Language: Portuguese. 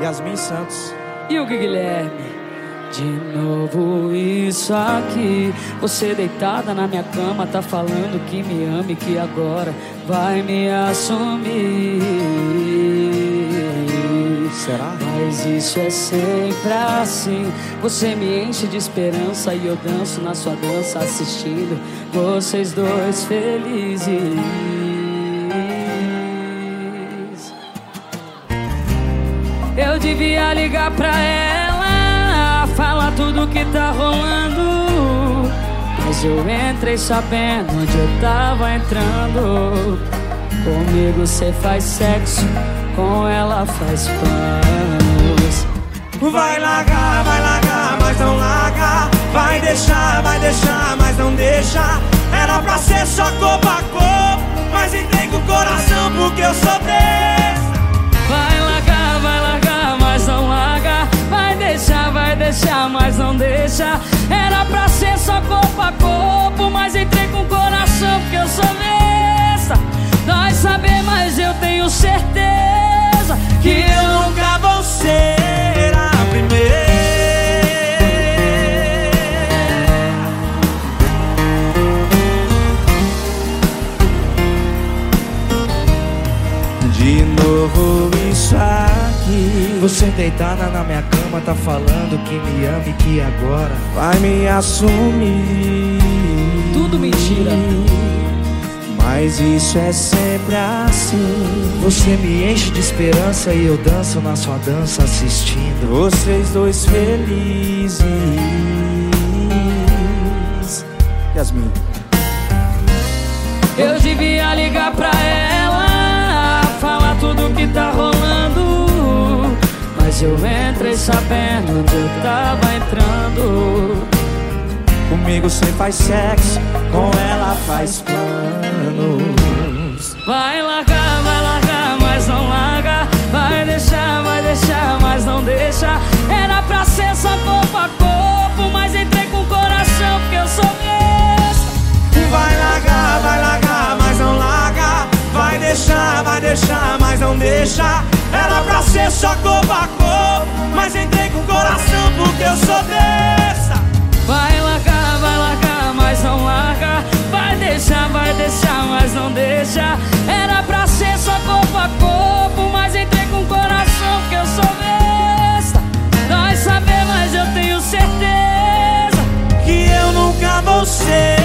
Yasmin Santos e o Guilherme. De novo isso aqui, você deitada na minha cama, tá falando que me ama e que agora vai me assumir. Será? Mas isso é sempre assim, você me enche de esperança e eu danço na sua dança assistindo vocês dois felizes. Eu devia ligar pra ela, falar tudo que tá rolando, mas eu entrei sabendo onde eu tava entrando. Comigo cê faz sexo, com ela faz planos. Vai largar, mas não larga. Vai deixar, mas não deixa. Era pra ser só corpo a corpo, mas entrei com o coração porque eu sou desse. Vai largar, mas não larga. Vai deixar, mas não deixa. Era pra ser só corpo a corpo, mas entrei com o coração porque eu sou besta. Dói saber, mas eu tenho certeza que eu nunca vou ser a primeira. De novo isso aqui, você deitada na minha cama, tá falando que me ama e que agora vai me assumir. Tudo mentira. Mas isso é sempre assim, você me enche de esperança e eu danço na sua dança assistindo vocês dois felizes. Yasmin. Eu devia ligar pra ela, falar tudo que tá rolando, mas eu entrei sabendo onde eu tava entrando. Comigo cê faz sexo, com ela faz planos. Vai largar, mas não larga. Vai deixar, mas não deixa. Era pra ser só corpo a corpo, mas entrei com o coração porque eu sou besta. Vai largar, mas não larga. Vai deixar, mas não deixa. Era pra ser só corpo a corpo, mas entrei com o coração porque eu sou besta. Vai largar, mas não larga. Vai deixar, mas não deixa. Era pra ser só corpo a corpo, mas entrei com o coração porque eu sou besta. Dói saber, mas eu tenho certeza que eu nunca vou ser